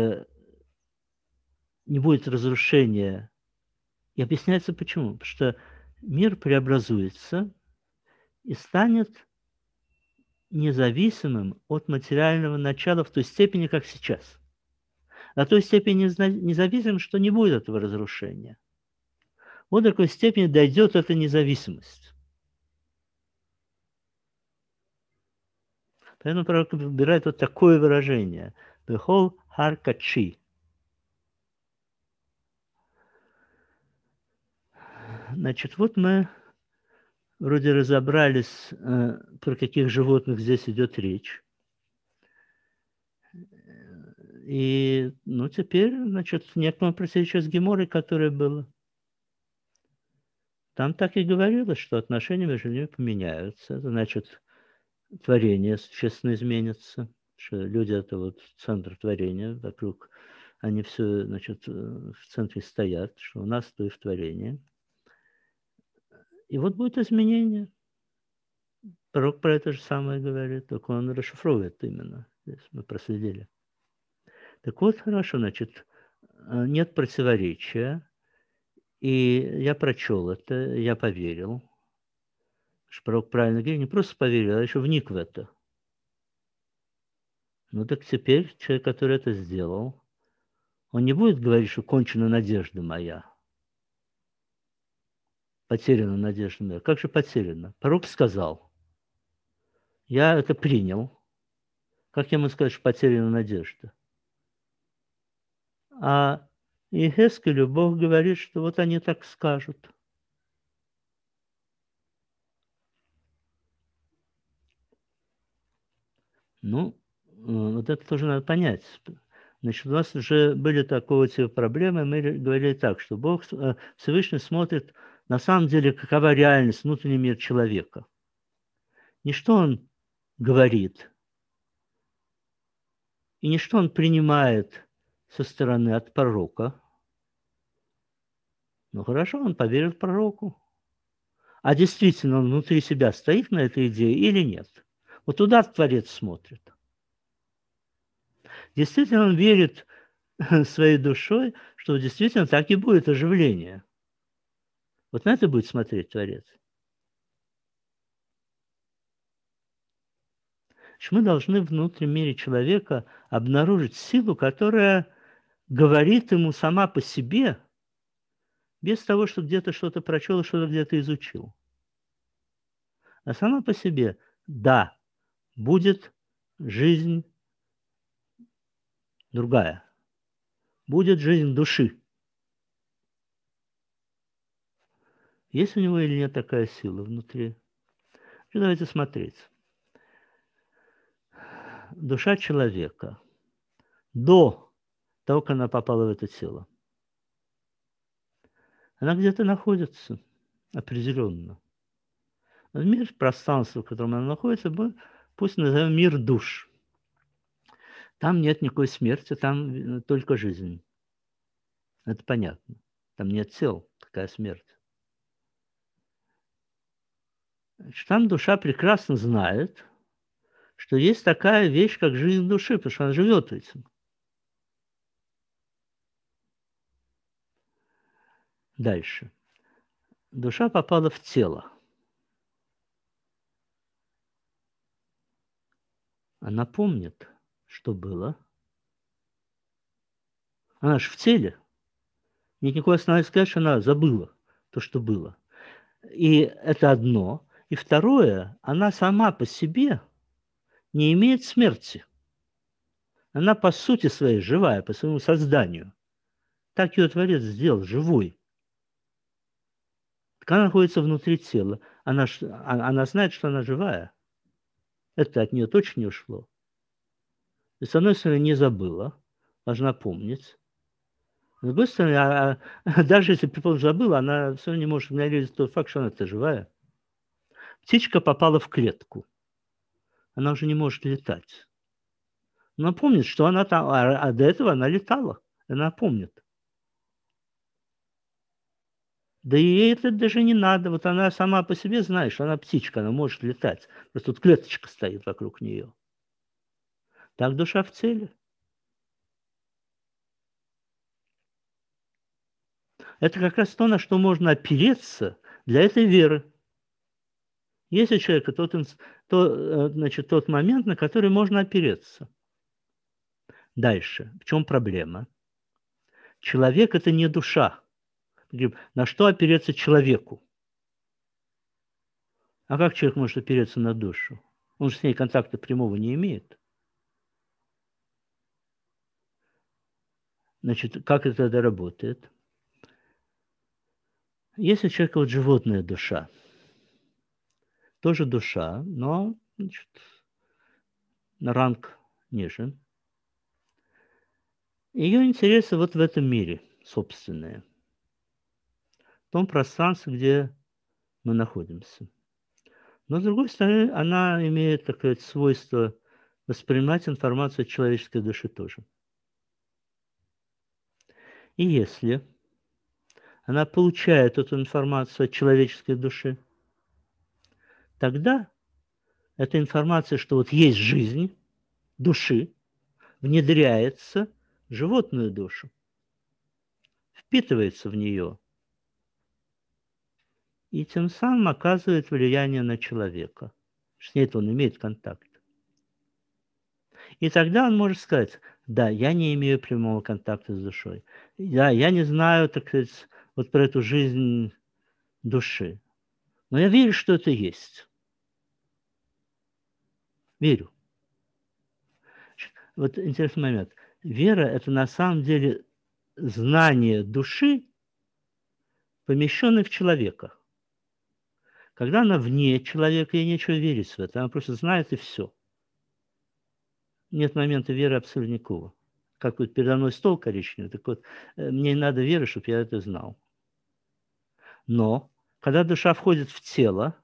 не будет разрушения, и объясняется почему. Потому что мир преобразуется и станет независимым от материального начала в той степени, как сейчас. До той степени независимым, что не будет этого разрушения. Вот до какой степени дойдет эта независимость. Поэтому пророк выбирает вот такое выражение. Бехол хар качи. Значит, вот мы вроде разобрались, про каких животных здесь идет речь. И, теперь, значит, некому противоречие с Геморой, которое было. Там так и говорилось, что отношения между ними поменяются. Это значит, творение существенно изменится. Что люди – это вот центр творения, вокруг они все, значит, в центре стоят, что у нас то и в творении. И вот будет изменение. Пророк про это же самое говорит, только он расшифровывает именно. Здесь мы проследили. Так вот, хорошо, значит, нет противоречия. И я прочел это, я поверил. Что пророк правильно говорит, не просто поверил, а еще вник в это. Так теперь человек, который это сделал, он не будет говорить, что кончена надежда моя. Потеряна надежда моя. Как же потеряна? Пророк сказал. Я это принял. Как я могу сказать, что потеряна надежда? А Иезекиилю Бог говорит, что вот они так скажут. Вот это тоже надо понять. Значит, у нас уже были такого типа проблемы, мы говорили так, что Бог Всевышний смотрит на самом деле, какова реальность, внутренний мир человека. Не что он говорит, и не что он принимает со стороны от пророка. Хорошо, он поверил пророку. А действительно он внутри себя стоит на этой идее или нет? Вот туда Творец смотрит. Действительно он верит своей душой, что действительно так и будет оживление. Вот на это будет смотреть Творец. Мы должны в внутреннем мире человека обнаружить силу, которая говорит ему сама по себе, без того, что где-то что-то прочел и что-то где-то изучил. А сама по себе, да, будет жизнь другая. Будет жизнь души. Есть у него или нет такая сила внутри? И давайте смотреть. Душа человека до того, как она попала в это тело, она где-то находится определенно. Мир, пространство, в котором она находится, мы пусть назовем мир душ. Там нет никакой смерти, там только жизнь. Это понятно. Там нет тел, какая смерть. Значит, там душа прекрасно знает, что есть такая вещь, как жизнь души, потому что она живет этим. Дальше. Душа попала в тело. Она помнит, что было. Она же в теле. Нет никакой основания сказать, что она забыла то, что было. И это одно. И второе, она сама по себе не имеет смерти. Она по сути своей живая, по своему созданию. Так ее Творец сделал, живой. Так она находится внутри тела. Она знает, что она живая. Это от нее точно не ушло. И с одной стороны, не забыла, должна помнить. С другой стороны, даже если, предположим, забыла, она все равно не может игнорировать тот факт, что она-то живая. Птичка попала в клетку. Она уже не может летать. Но помнит, что она там, а до этого она летала. Она помнит. Да и ей это даже не надо. Вот она сама по себе знает, что она птичка, она может летать. Просто тут клеточка стоит вокруг нее. Так душа в теле. Это как раз то, на что можно опереться для этой веры. Есть у человека тот момент, на который можно опереться. Дальше. В чем проблема? Человек – это не душа. На что опереться человеку? А как человек может опереться на душу? Он же с ней контакта прямого не имеет. Значит, как это тогда работает? Если у человека вот животная душа, тоже душа, но значит, на ранг ниже. Ее интересы вот в этом мире собственные. В том пространстве, где мы находимся. Но, с другой стороны, она имеет, так сказать, свойство воспринимать информацию от человеческой души тоже. И если она получает эту информацию от человеческой души, тогда эта информация, что вот есть жизнь души, внедряется в животную душу, впитывается в нее и тем самым оказывает влияние на человека. С ней-то он имеет контакт. И тогда он может сказать: да, я не имею прямого контакта с душой. Да, я не знаю, так сказать, вот про эту жизнь души. Но я верю, что это есть. Верю. Вот интересный момент. Вера – это на самом деле знание души, помещенной в человека. Когда она вне человека, ей нечего верить в это. Она просто знает и все. Нет момента веры абсолютно никакого. Как вот передо мной стол коричневый, так вот, мне не надо веры, чтобы я это знал. Но когда душа входит в тело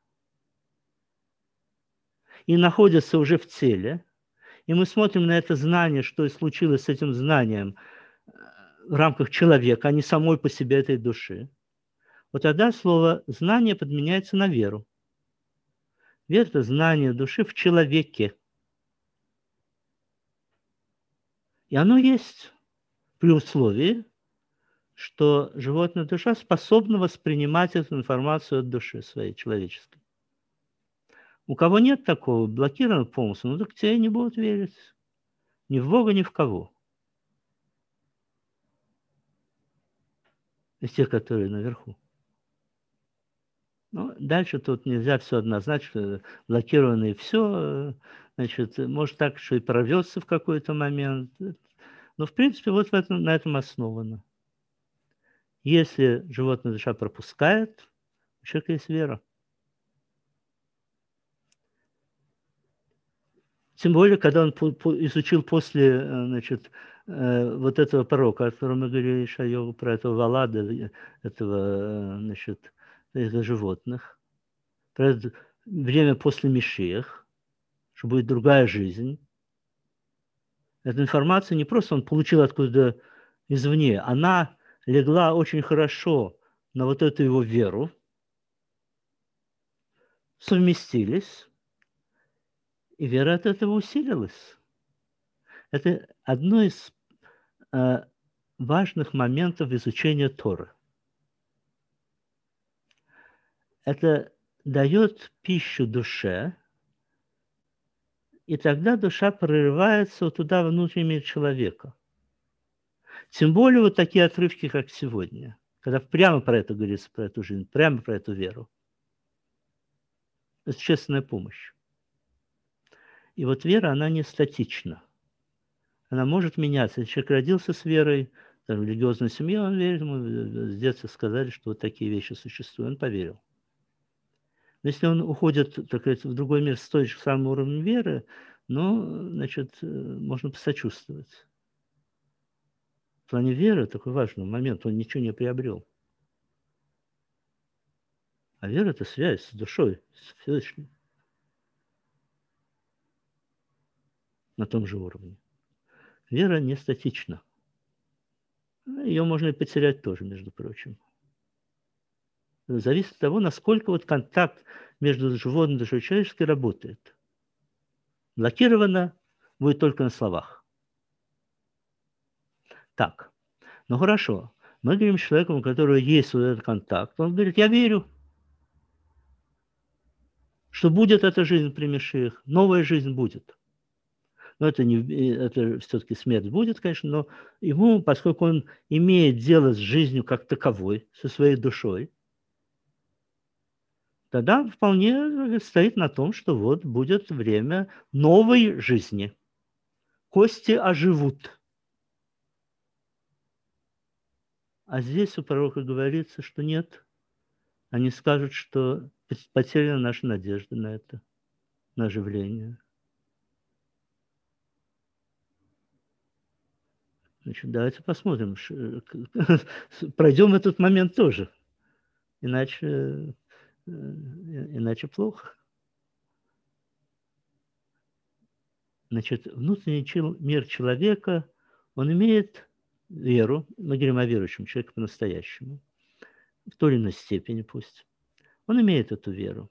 и находится уже в теле, и мы смотрим на это знание, что и случилось с этим знанием в рамках человека, а не самой по себе этой души, вот тогда слово «знание» подменяется на веру. Вера – это знание души в человеке. И оно есть при условии, что животная душа способна воспринимать эту информацию от души своей человеческой. У кого нет такого, блокирован полностью, ну так те не будут верить ни в Бога, ни в кого. Из тех, которые наверху. Ну, дальше тут нельзя все однозначно, блокировано и все. Значит, может так, что и прорвется в какой-то момент. Но, в принципе, вот на этом основано. Если животная душа пропускает, у человека есть вера. Тем более, когда он изучил после, значит, вот этого пророка, о котором мы говорили, Ишайову, про этого Валада, этого, значит, этих животных, про это время после Мишиах, что будет другая жизнь. Эта информация не просто он получил откуда-то извне, она легла очень хорошо на вот эту его веру, совместились, и вера от этого усилилась. Это одно из важных моментов изучения Торы. Это дает пищу душе, и тогда душа прорывается вот туда, внутренний мир человека. Тем более вот такие отрывки, как сегодня, когда прямо про это говорится, про эту жизнь, прямо про эту веру. Это честная помощь. И вот вера, она не статична. Она может меняться. Если человек родился с верой, в религиозной семье, он верит, ему с детства сказали, что вот такие вещи существуют, он поверил. Но если он уходит, так сказать, в другой мир с той же самым уровнем веры, ну, значит, можно посочувствовать. В плане веры такой важный момент, он ничего не приобрел. А вера – это связь с душой, с Всевышним. На том же уровне. Вера не статична. Ее можно и потерять тоже, между прочим. Это зависит от того, насколько вот контакт между животной душой и человеческой работает. Блокировано будет только на словах. Так, ну хорошо. Мы говорим с человеком, у которого есть вот этот контакт. Он говорит, я верю, что будет эта жизнь при Мишиах, новая жизнь будет. Но это все-таки смерть будет, конечно, но ему, поскольку он имеет дело с жизнью как таковой, со своей душой, тогда вполне стоит на том, что вот будет время новой жизни. Кости оживут. А здесь у пророка говорится, что нет. Они скажут, что потеряна наша надежда на это, на оживление. Значит, давайте посмотрим, пройдем этот момент тоже. Иначе плохо. Значит, внутренний мир человека, он имеет веру, мы говорим о верующем человеке по-настоящему, в той или иной степени пусть. Он имеет эту веру.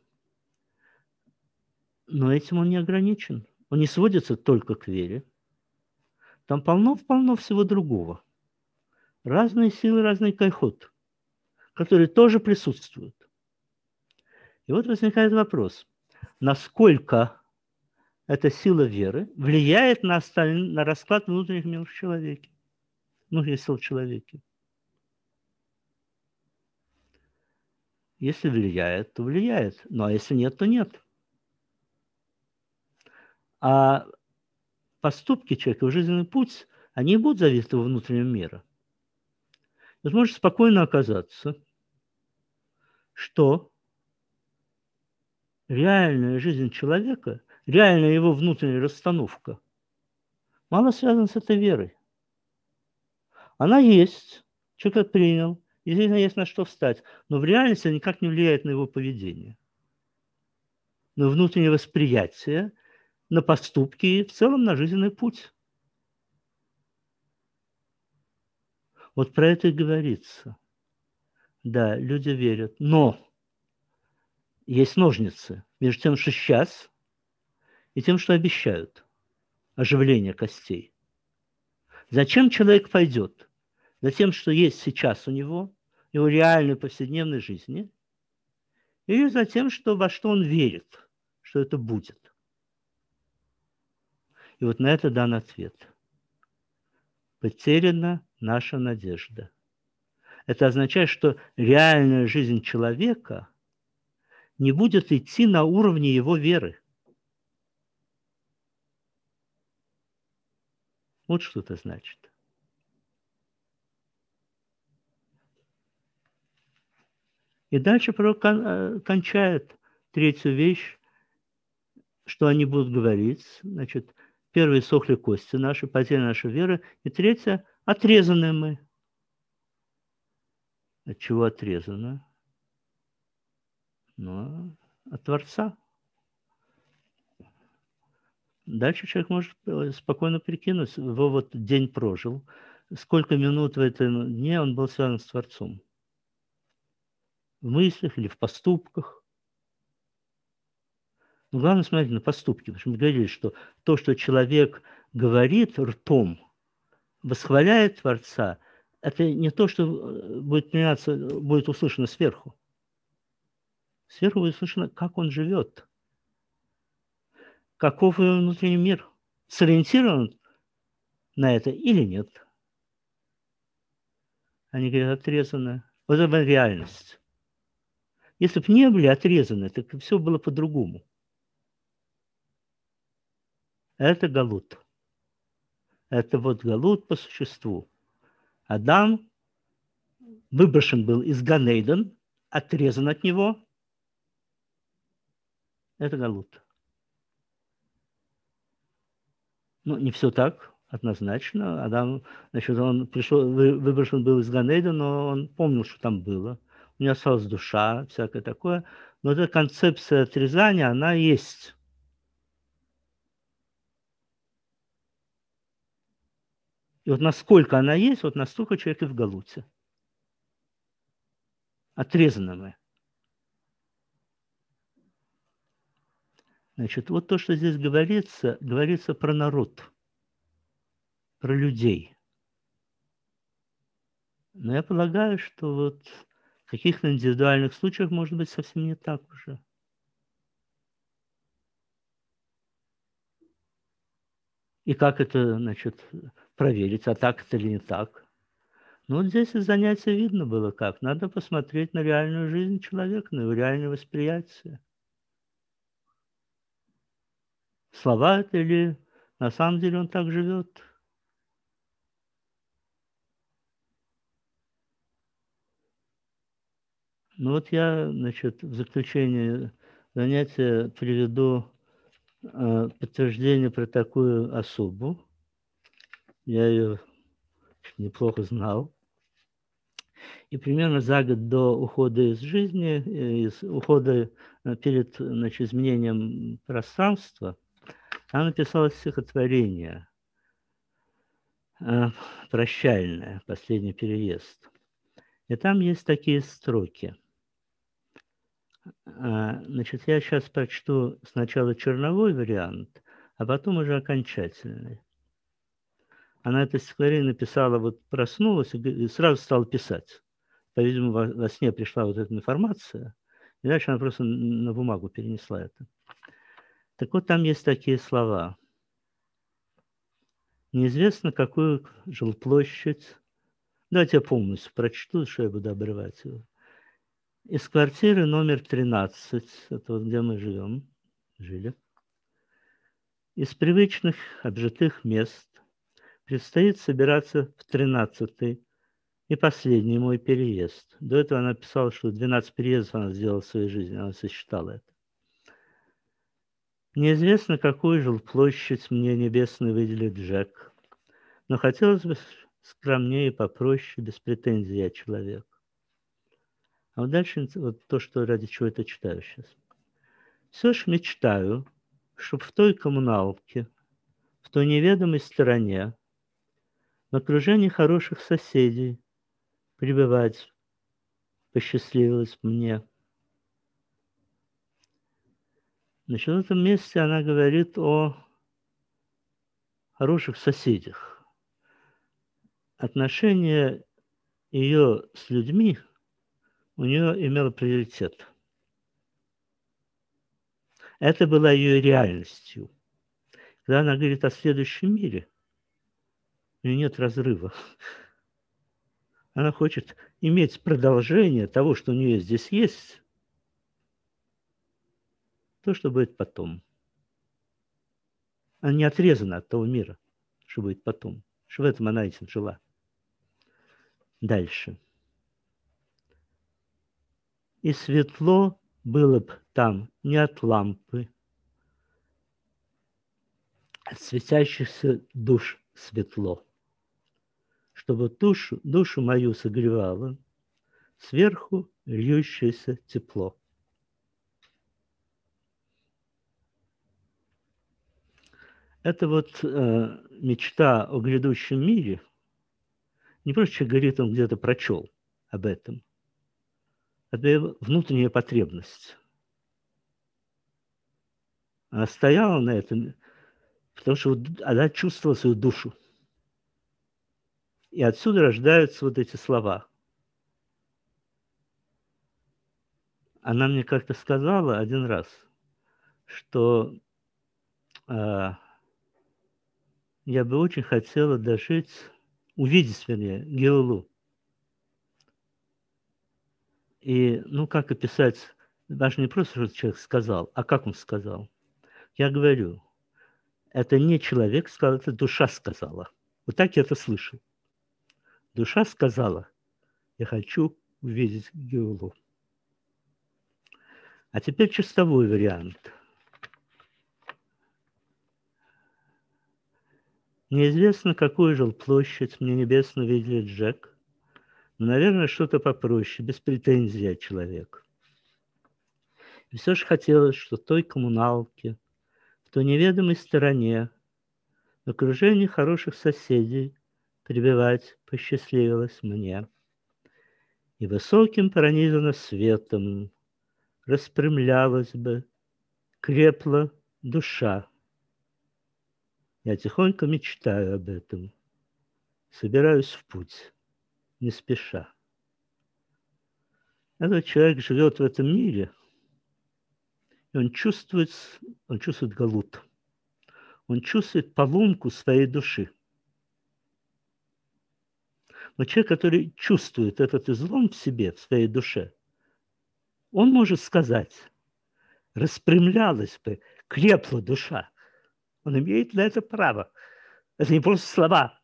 Но этим он не ограничен. Он не сводится только к вере. Там полно всего другого. Разные силы, разный кайхот, которые тоже присутствуют. И вот возникает вопрос, насколько эта сила веры влияет на расклад внутренних миров в человеке, внутренних сил в человеке. Если влияет, то влияет. Ну, а если нет, то нет. А поступки человека, его жизненный путь, они и будут зависеть от его внутреннего мира. Вот может спокойно оказаться, что реальная жизнь человека, реальная его внутренняя расстановка мало связана с этой верой. Она есть, человек принял, действительно есть на что встать, но в реальности она никак не влияет на его поведение, на внутреннее восприятие, на поступки и в целом на жизненный путь. Вот про это и говорится. Да, люди верят, но есть ножницы между тем, что сейчас, и тем, что обещают. Оживление костей. Зачем человек пойдет? За тем, что есть сейчас у него, его реальной повседневной жизни, или за тем, что во что он верит, что это будет. И вот на это дан ответ. Потеряна наша надежда. Это означает, что реальная жизнь человека не будет идти на уровне его веры. Вот что это значит. И дальше пророк кончает третью вещь, что они будут говорить. Значит, первые сохли кости наши, потеря нашей веры. И третье, отрезаны мы. От чего отрезано? Ну, от Творца. Дальше человек может спокойно прикинуть, его вот день прожил, сколько минут в этом дне он был связан с Творцом. В мыслях или в поступках. Но главное смотреть на поступки, потому что мы говорили, что то, что человек говорит ртом, восхваляет Творца, это не то, что будет меняться, будет услышано сверху. Сверху будет услышано, как он живет, каков его внутренний мир, сориентирован на это или нет. Они говорят, отрезаны. Вот это реальность. Если бы не были отрезаны, так все было по-другому. Это галут. Это вот галут по существу. Адам выброшен был из Ганейден, отрезан от него. Это галут. Ну, не все так однозначно. Адам, значит, он пришел, выброшен был из Ганейдена, но он помнил, что там было. У него осталась душа, всякое такое. Но эта концепция отрезания, она есть. И вот насколько она есть, вот настолько человек и в галуте. Отрезаны мы. Значит, вот то, что здесь говорится, говорится про народ, про людей. Но я полагаю, что вот в каких-то индивидуальных случаях может быть совсем не так уже. И как это, значит, проверить, а так это или не так? Ну, вот здесь из занятия видно было как. Надо посмотреть на реальную жизнь человека, на его реальное восприятие. Слова это или на самом деле он так живет? Ну вот я, значит, в заключение занятия приведу подтверждение про такую особу. Я ее неплохо знал. И примерно за год до ухода из жизни, из ухода перед, значит, изменением пространства, она написала стихотворение «Прощальное», «Последний переезд». И там есть такие строки. Значит, я сейчас прочту сначала черновой вариант, а потом уже окончательный. Она это стихотворение написала, вот проснулась и сразу стала писать. По-видимому, во сне пришла вот эта информация, и дальше она просто на бумагу перенесла это. Так вот, там есть такие слова. Неизвестно, какую жилплощадь. Давайте я полностью прочту, что я буду обрывать его. Из квартиры номер 13, это вот где мы жили, из привычных обжитых мест предстоит собираться в 13-й и последний мой переезд. До этого она писала, что 12 переездов она сделала в своей жизни, она сосчитала это. Неизвестно, какую жилплощадь мне небесный выделит Джек, но хотелось бы скромнее и попроще, без претензий я человек. А вот дальше вот то, что ради чего это читаю сейчас. Все ж мечтаю, чтоб в той коммуналке, в той неведомой стороне, в окружении хороших соседей пребывать посчастливилось мне. Значит, в этом месте она говорит о хороших соседях. Отношения ее с людьми у нее имело приоритет. Это была ее реальностью. Когда она говорит о следующем мире, у нее нет разрыва. Она хочет иметь продолжение того, что у нее здесь есть, то, что будет потом. Она не отрезана от того мира, что будет потом. Что в этом она этим жила. Дальше. И светло было б там не от лампы, от светящихся душ светло, чтобы душу мою согревало сверху льющееся тепло. Это вот мечта о грядущем мире. Не просто человек говорит, он где-то прочел об этом. Это его внутренняя потребность. Она стояла на этом, потому что она чувствовала свою душу. И отсюда рождаются вот эти слова. Она мне как-то сказала один раз, что я бы очень хотела дожить, увидеть, вернее, Геолу. И, ну, как описать, даже не просто, что человек сказал, а как он сказал. Я говорю, это не человек сказал, это душа сказала. Вот так я это слышал. Душа сказала, я хочу увидеть Геолу. А теперь чистовой вариант. Неизвестно, какую жилплощадь мне небесно видели Джек, но, наверное, что-то попроще, без претензий от человека. И все же хотелось, что в той коммуналке, в той неведомой стороне, в окружении хороших соседей пребывать посчастливилось мне. И высоким пронизано светом распрямлялась бы, крепла душа. Я тихонько мечтаю об этом, собираюсь в путь, не спеша. Этот человек живет в этом мире, и он чувствует галут. Он чувствует поломку своей души. Но человек, который чувствует этот излом в себе, в своей душе, он может сказать, распрямлялась бы, крепла душа. Он имеет на это право. Это не просто слова.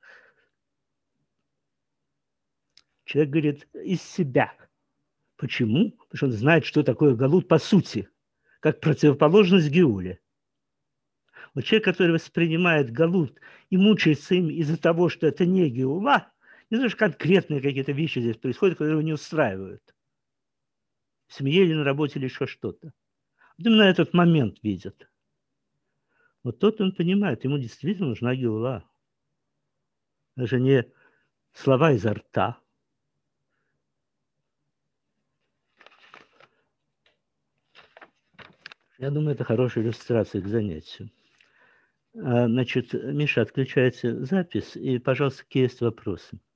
Человек говорит из себя. Почему? Потому что он знает, что такое галут по сути, как противоположность Геуле. Вот человек, который воспринимает галут и мучается им из-за того, что это не Геула, не знаю, что конкретные какие-то вещи здесь происходят, которые его не устраивают. В семье или на работе или еще что-то. Вот именно этот момент видят. Вот тот он понимает, ему действительно нужна Геула. Даже не слова изо рта. Я думаю, это хорошая иллюстрация к занятию. Значит, Миша, отключайте запись, и, пожалуйста, какие есть вопросы.